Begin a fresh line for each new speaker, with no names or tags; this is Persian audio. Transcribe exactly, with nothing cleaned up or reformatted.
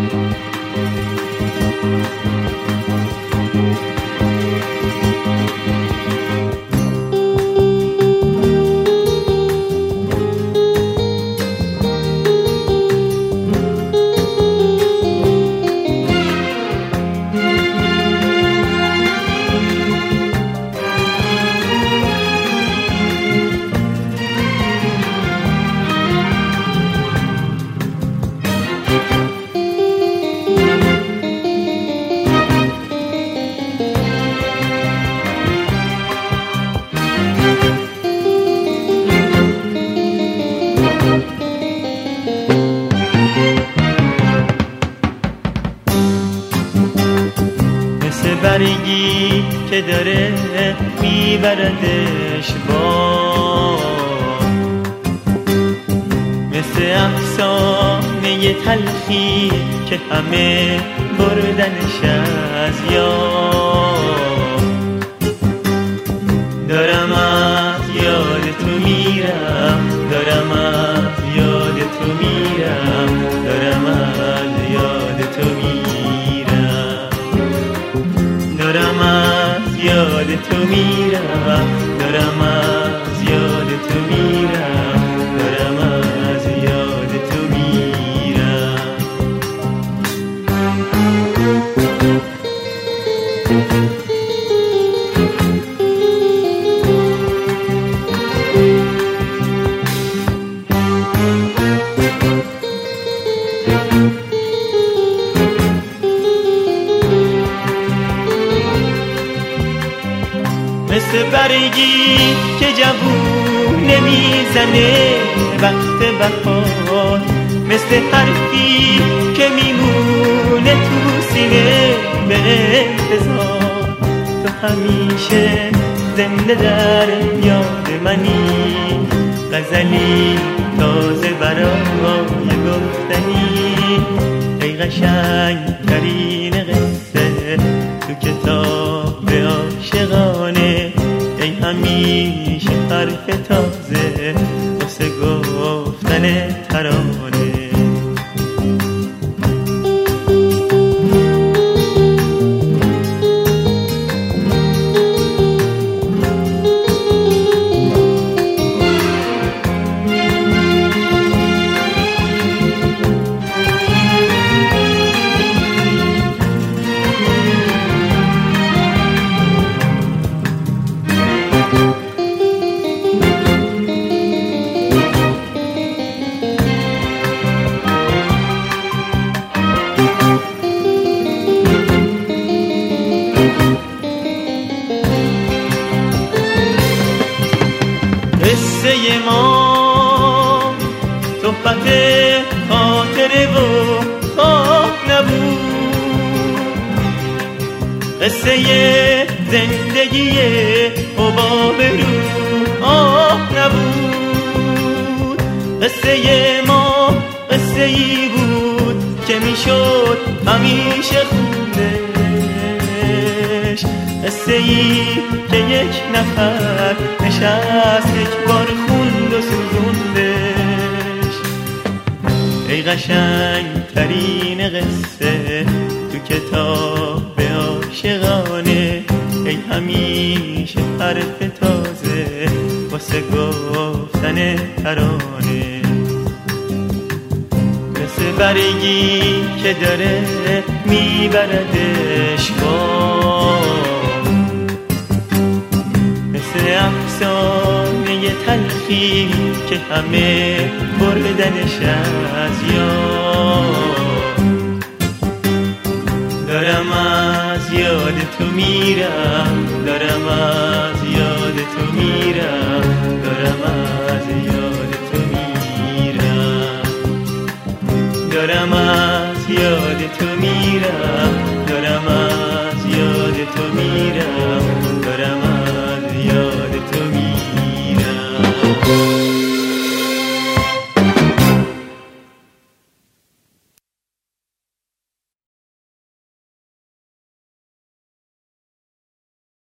برگی که داره میبردش با مثل افسانه تلخی که همه بردنش از یاد. دارم از یاد تو میرم، دارم از یاد تو میرم، دارم از یاد تو میرم، دارم از یاد تو میرم، دارم از یاد تو میرم، دارم از یاد تو میرم. مثل برگی که جوون نمیزنه وقت بهار، مثل حرفی که میمونه تو سینه به انتظار. تو همیشه زنده در یاد منی، غزلی تازه برای گفتنی. ای قشنگ ترین قصه تو کتاب عاشقانه، ای همیشه حرف تازه واسه گفتن ترانه. قصه ما صحبت خاطره و خواب نبود، قصه زندگی حباب رو آه نبود. قصه ما قصه ای بود که میشد همیشه خوندش، قصه ای که یک نفر نشست یک بار خوند و سوزوندش. ای قشنگ ترین قصه تو کتاب عاشقانه، ای همیشه حرف تازه واسه گفتن ترانه. مثل برگی که داره میبردش با، مثل افسانه تلخی که همه بردنش از یاد. دارم از یاد تو میرم، دارم از یاد تو میرم،